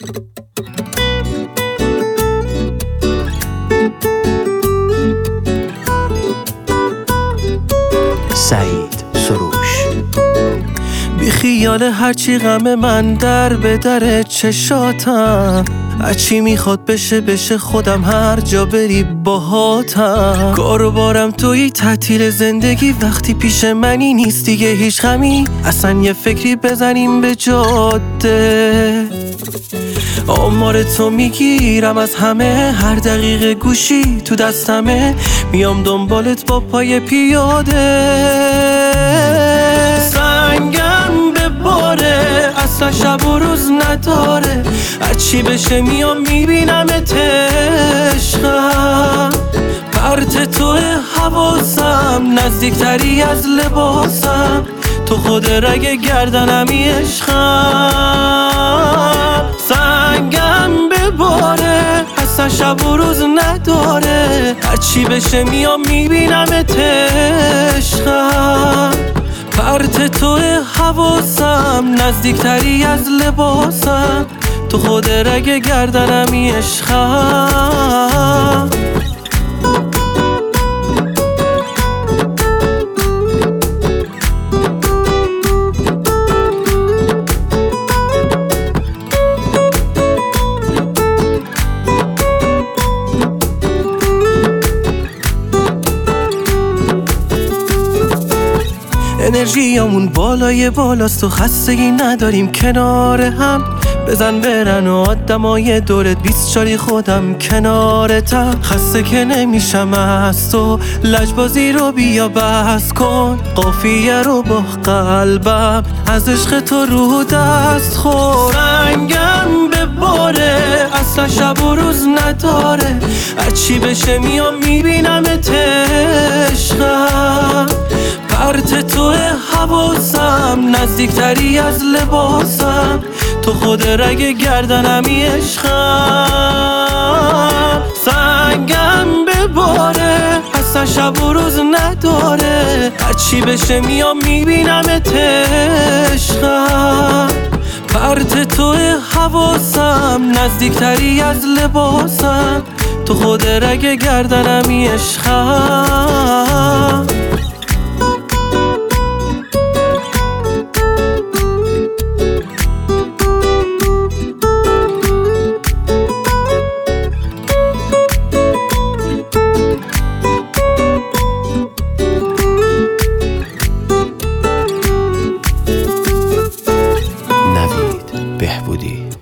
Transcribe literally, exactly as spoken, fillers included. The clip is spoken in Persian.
سعید سروش. بی خیال هرچی غم من در به در چشاتم، هرچی میخواد بشه بشه خودم هر جا بری باهاتم. کارو بارم توی تعطیل زندگی، وقتی پیش منی نیست دیگه هیچ غمی، اصلا یه فکری بزنیم به جاده. آمار تو میگیرم از همه، هر دقیقه گوشی تو دستمه، میام دنبالت با پای پیاده. سنگم به باره اصلا شب و روز نداره، هرچی بشه میام میبینمت عشقم. پرت تو حواسم نزدیکتری از لباسم، تو خود رگ گردنمی عشقم. سنگم به باره اصلا شب و روز نداره، هرچی بشه میام میبینمت عشقم. پرت تو حواسم نزدیکتری از لباسم، تو خود رگ گردنمی عشقم. انرژیامون بالای بالاست و خستگی نداریم کنار هم، بزن برن و آدمای دورت بیست چاری خودم کنارتم. خسته که نمیشم از تو، لجبازی رو بیا بس کن، قافیه رو با قلبم از عشق تو رو دست خور. رنگم به باره اصلا شب و روز نداره، هرچی بشه میام میبینمت عشقم. پرت تو حواسم نزدیکتری از لباسم، تو خود رگ گردنمی عشقم. سنگم به باره اصلا شب و روز نداره، هرچی بشه میام میبینمت عشقم. پرت تو حواسم نزدیکتری از لباسم، تو خود رگ گردنمی عشقم. بهبودی.